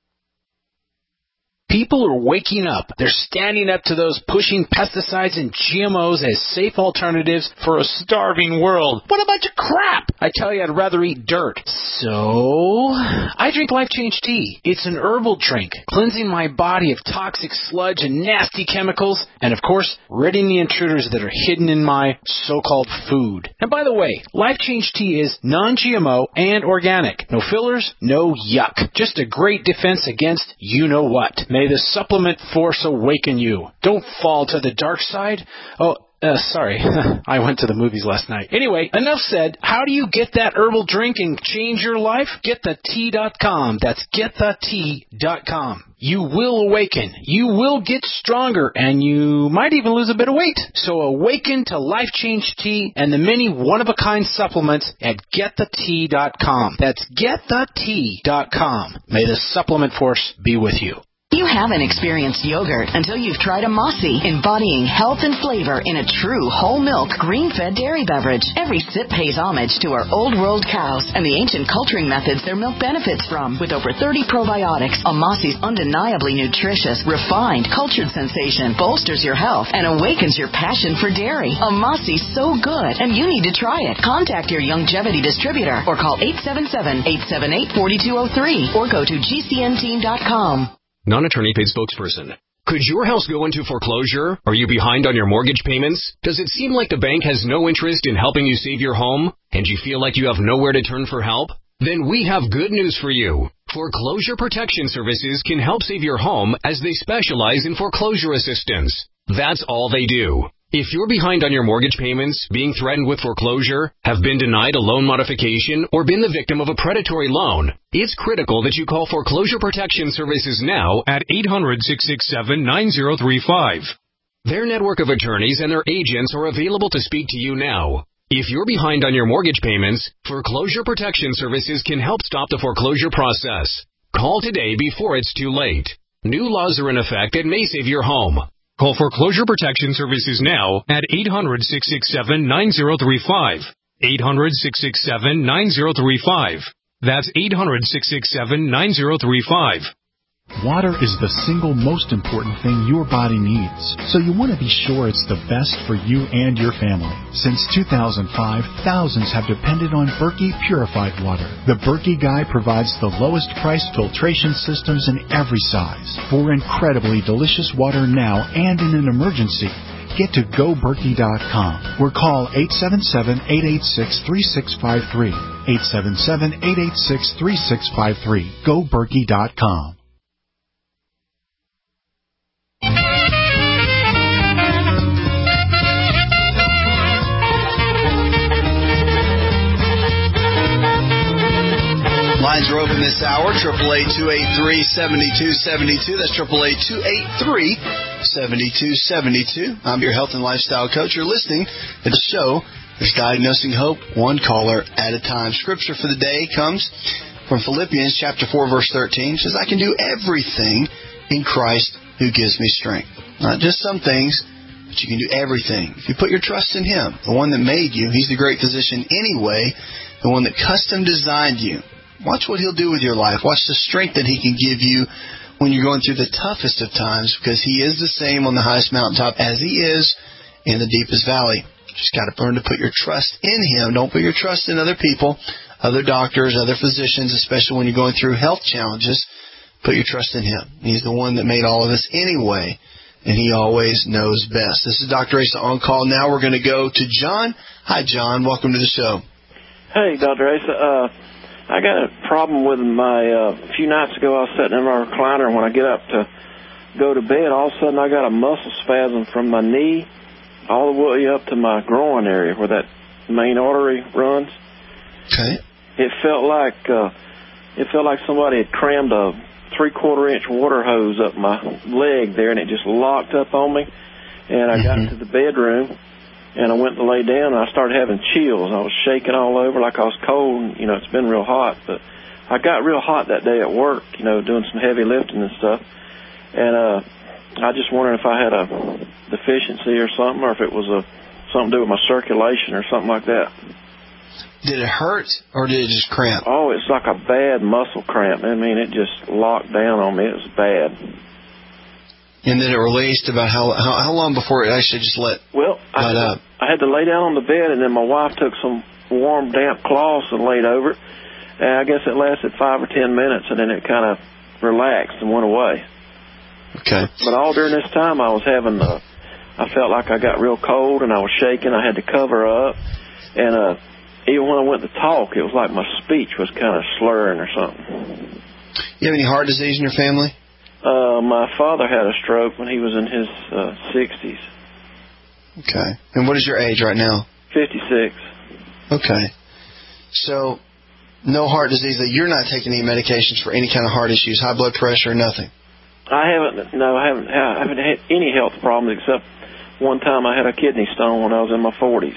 People are waking up. They're standing up to those pushing pesticides and G M Os as safe alternatives for a starving world. What a bunch of crap! I tell you, I'd rather eat dirt. So, I drink Life Change Tea. It's an herbal drink, cleansing my body of toxic sludge and nasty chemicals, and of course, ridding the intruders that are hidden in my so-called food. And by the way, Life Change Tea is non-G M O and organic. No fillers, no yuck. Just a great defense against you-know-what. May the supplement force awaken you. Don't fall to the dark side. Oh, uh, sorry. I went to the movies last night. Anyway, enough said. How do you get that herbal drink and change your life? get the tea dot com. That's get the tea dot com. You will awaken. You will get stronger, and you might even lose a bit of weight. So awaken to Life Change Tea and the many one-of-a-kind supplements at get the tea dot com. That's get the tea dot com. May the supplement force be with you. You haven't experienced yogurt until you've tried a Mossy, embodying health and flavor in a true whole milk, green-fed dairy beverage. Every sip pays homage to our old world cows and the ancient culturing methods their milk benefits from. With over thirty probiotics, a Mossy's undeniably nutritious, refined, cultured sensation bolsters your health and awakens your passion for dairy. A Mossy's so good, and you need to try it. Contact your Youngevity distributor or call eight seven seven, eight seven eight, four two zero three or go to G C N team dot com. Non-attorney paid spokesperson. Could your house go into foreclosure? Are you behind on your mortgage payments? Does it seem like the bank has no interest in helping you save your home? And you feel like you have nowhere to turn for help? Then we have good news for you. Foreclosure Protection Services can help save your home as they specialize in foreclosure assistance. That's all they do. If you're behind on your mortgage payments, being threatened with foreclosure, have been denied a loan modification, or been the victim of a predatory loan, it's critical that you call Foreclosure Protection Services now at eight hundred, six six seven, nine zero three five. Their network of attorneys and their agents are available to speak to you now. If you're behind on your mortgage payments, Foreclosure Protection Services can help stop the foreclosure process. Call today before it's too late. New laws are in effect that may save your home. Call Foreclosure Protection Services now at eight hundred, six six seven, nine zero three five. eight hundred, six six seven, nine zero three five. That's eight hundred, six six seven, nine zero three five. Water is the single most important thing your body needs, so you want to be sure it's the best for you and your family. Since two thousand five, thousands have depended on Berkey purified water. The Berkey Guy provides the lowest price filtration systems in every size for incredibly delicious water now and in an emergency. Get to go berkey dot com or call eight seven seven, eight eight six, three six five three. eight seven seven, eight eight six, three six five three. go berkey dot com. Lines are open this hour, eight eight eight, two eight three, seven two seven two. That's eight eight eight, two eight three, seven two seven two. I'm your health and lifestyle coach. You're listening to the show that's diagnosing hope one caller at a time. Scripture for the day comes from Philippians chapter four, verse thirteen. It says, I can do everything in Christ who gives me strength. Not just some things, but you can do everything. If you put your trust in Him, the one that made you, He's the great physician anyway, the one that custom designed you. Watch what He'll do with your life. Watch the strength that He can give you when you're going through the toughest of times, because He is the same on the highest mountaintop as He is in the deepest valley. Just got to learn to put your trust in Him. Don't put your trust in other people, other doctors, other physicians, especially when you're going through health challenges. Put your trust in Him. He's the one that made all of us anyway, and He always knows best. This is Doctor Asa on call. Now we're going to go to John. Hi, John. Welcome to the show. Hey, Doctor Asa. Uh, I got a problem with my, uh, a few nights ago I was sitting in my recliner, and when I get up to go to bed, all of a sudden I got a muscle spasm from my knee all the way up to my groin area where that main artery runs. Okay. It felt like, uh, it felt like somebody had crammed a three-quarter inch water hose up my leg there, and it just locked up on me. And I mm-hmm. got to the bedroom, and I went to lay down, and I started having chills. I was shaking all over like I was cold. You know, it's been real hot, but I got real hot that day at work, you know, doing some heavy lifting and stuff. And uh, I just wondered if I had a deficiency or something, or if it was a something to do with my circulation or something like that. Did it hurt, or did it just cramp? Oh, it's like a bad muscle cramp. I mean, it just locked down on me. It was bad. And then it released about how how, how long before it actually just let well, let I, up? I had to lay down on the bed, and then my wife took some warm, damp cloths and laid over it. And I guess it lasted five or ten minutes, and then it kind of relaxed and went away. Okay. But all during this time, I was having, uh, I felt like I got real cold, and I was shaking. I had to cover up. And uh, even when I went to talk, it was like my speech was kind of slurring or something. You have any heart disease in your family? Uh, my father had a stroke when he was in his uh, sixties. Okay. And what is your age right now? fifty-six. Okay. So, no heart disease, that you're not taking any medications for any kind of heart issues, high blood pressure, nothing? I haven't, no, I haven't, I haven't had any health problems except one time I had a kidney stone when I was in my forties.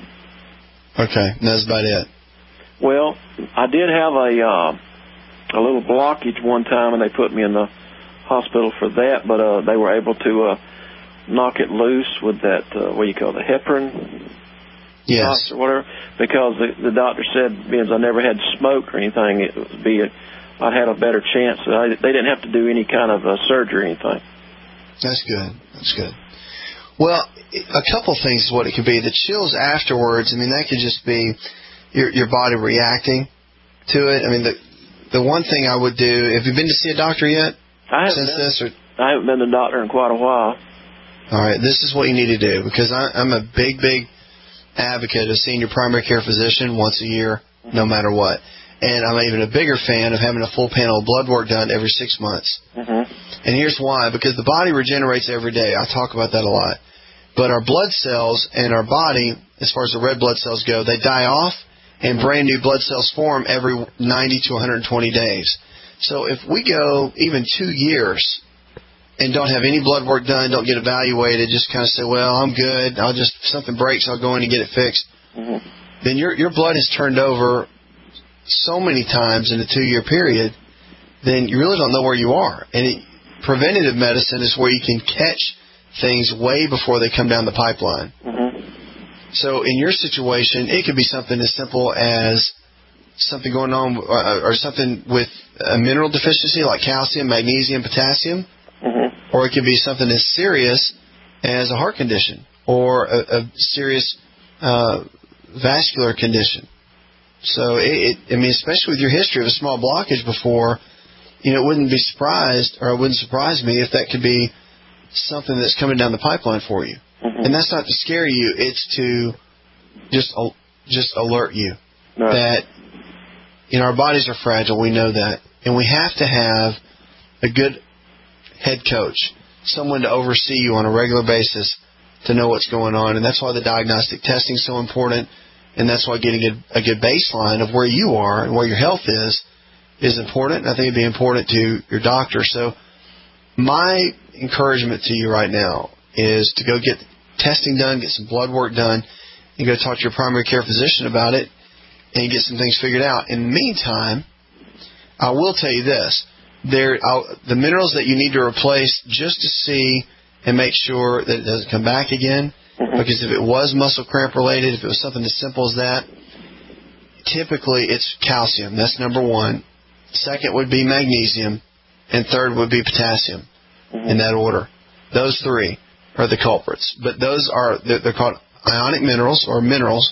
Okay. And that's about it. Well, I did have a, uh, a little blockage one time, and they put me in the hospital for that, but uh, they were able to uh, knock it loose with that, uh, what do you call it, the heparin? Yes. Or whatever, because the, the doctor said, because I never had smoked or anything, it would be a, I'd had a better chance. I, they didn't have to do any kind of uh, surgery or anything. That's good. That's good. Well, a couple things is what it could be. The chills afterwards, I mean, that could just be your your body reacting to it. I mean, the the one thing I would do, have you been to see a doctor yet? I haven't, since been, this, or? I haven't been to the doctor in quite a while. All right, this is what you need to do, because I, I'm a big, big advocate of seeing your primary care physician once a year, no matter what. And I'm even a bigger fan of having a full panel of blood work done every six months. Mm-hmm. And here's why, because the body regenerates every day. I talk about that a lot. But our blood cells and our body, as far as the red blood cells go, they die off and brand new blood cells form every ninety to one hundred twenty days. So if we go even two years and don't have any blood work done, don't get evaluated, just kind of say, well, I'm good. I'll just, if something breaks, I'll go in and get it fixed. Mm-hmm. Then your your blood has turned over so many times in a two-year period, then you really don't know where you are. And it, preventative medicine is where you can catch things way before they come down the pipeline. Mm-hmm. So in your situation, it could be something as simple as something going on or, or something with a mineral deficiency like calcium, magnesium, potassium, mm-hmm. or it could be something as serious as a heart condition or a, a serious uh, vascular condition. So, it, it, I mean, especially with your history of a small blockage before, you know, it wouldn't be surprised, or it wouldn't surprise me if that could be something that's coming down the pipeline for you. Mm-hmm. And that's not to scare you; it's to just just alert you no. that, you know, our bodies are fragile. We know that, and we have to have a good head coach, someone to oversee you on a regular basis to know what's going on. And that's why the diagnostic testing is so important. And that's why getting a, a good baseline of where you are and where your health is is important. And I think it'd be important to your doctor. So my encouragement to you right now is to go get testing done, get some blood work done, and go talk to your primary care physician about it and get some things figured out. In the meantime, I will tell you this. There, I'll, the minerals that you need to replace just to see and make sure that it doesn't come back again. Mm-hmm. Because if it was muscle cramp related, if it was something as simple as that, typically it's calcium. That's number one. Second would be magnesium. And third would be potassium, mm-hmm. in that order. Those three are the culprits. But those are, they're, they're called ionic minerals or minerals.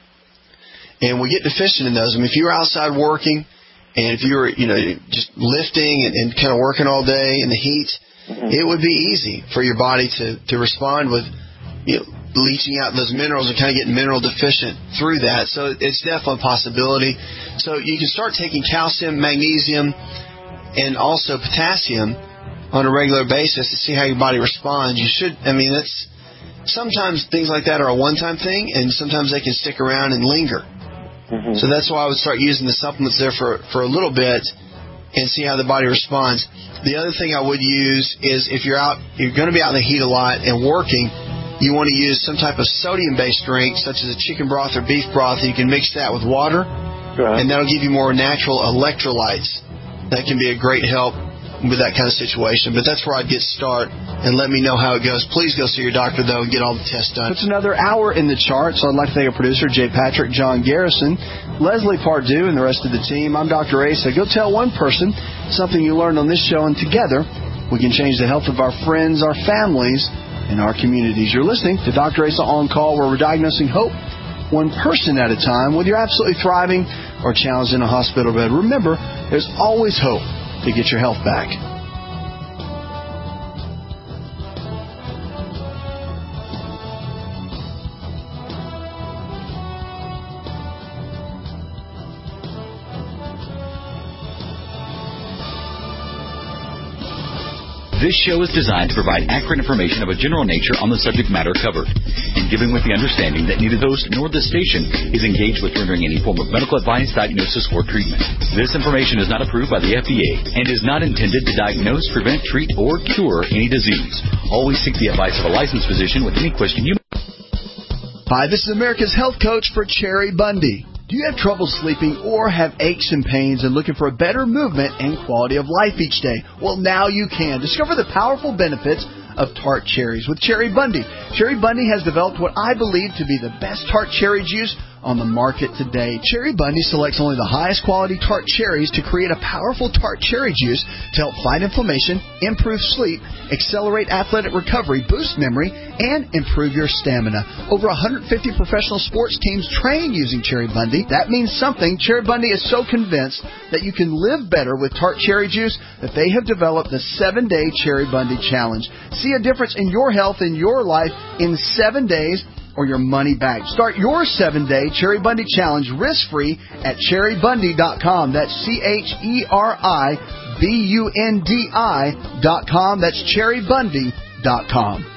And we get deficient in those. I mean, if you were outside working and if you were, you know, just lifting and, and kind of working all day in the heat, mm-hmm. it would be easy for your body to, to respond with, you know, leaching out those minerals and kind of getting mineral deficient through that. So it's definitely a possibility. So you can start taking calcium, magnesium, and also potassium on a regular basis to see how your body responds. You should, I mean, that's, sometimes things like that are a one-time thing, and sometimes they can stick around and linger. Mm-hmm. So that's why I would start using the supplements there for, for a little bit and see how the body responds. The other thing I would use is if you're out, you're going to be out in the heat a lot and working, you want to use some type of sodium-based drink, such as a chicken broth or beef broth. You can mix that with water, right. and that'll give you more natural electrolytes. That can be a great help with that kind of situation. But that's where I'd get started, and let me know how it goes. Please go see your doctor, though, and get all the tests done. It's another hour in the chart, so I'd like to thank our producer, Jay Patrick, John Garrison, Leslie Pardue, and the rest of the team. I'm Doctor Asa. Go tell one person something you learned on this show, and together we can change the health of our friends, our families, in our communities. You're listening to Doctor Asa On Call, where we're diagnosing hope one person at a time, whether you're absolutely thriving or challenged in a hospital bed. Remember, there's always hope to get your health back. This show is designed to provide accurate information of a general nature on the subject matter covered, and given with the understanding that neither the host nor the station is engaged with rendering any form of medical advice, diagnosis, or treatment. This information is not approved by the F D A and is not intended to diagnose, prevent, treat, or cure any disease. Always seek the advice of a licensed physician with any question you may. Hi, this is America's Health Coach for Cherry Bundy. Do you have trouble sleeping or have aches and pains and looking for a better movement and quality of life each day? Well, now you can. Discover the powerful benefits of tart cherries with Cherry Bundy. Cherry Bundy has developed what I believe to be the best tart cherry juice on the market today. Cherry Bundy selects only the highest quality tart cherries to create a powerful tart cherry juice to help fight inflammation, improve sleep, accelerate athletic recovery, boost memory, and improve your stamina. Over one hundred fifty professional sports teams train using Cherry Bundy. That means something. Cherry Bundy is so convinced that you can live better with tart cherry juice that they have developed the seven-day Cherry Bundy Challenge. See a difference in your health and your life in seven days or your money back. Start your seven-day Cherry Bundy Challenge risk-free at cherry bundy dot com. That's C H E R I B U N D I dot com. That's cherry bundy dot com.